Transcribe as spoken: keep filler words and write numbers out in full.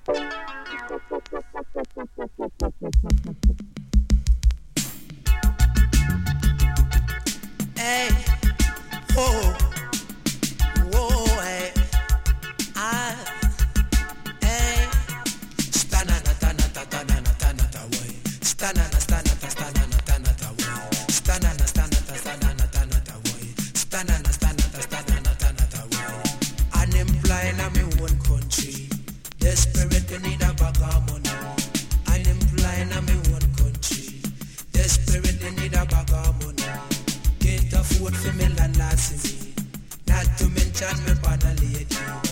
Hey, whoa, whoa, hey, ah, hey, stanana, tanata, tanana, tanata, way, stanana, stanata, stanana, tanata, way, stanana, stanata, stanana, tanata, way, stanana, stanata, stanana, tanata, way. Unemployed in my own country, desperate they need a bag of money. Unemployed in my own country, desperate they need a bag of money. Can't afford for me land last me. Not to mention me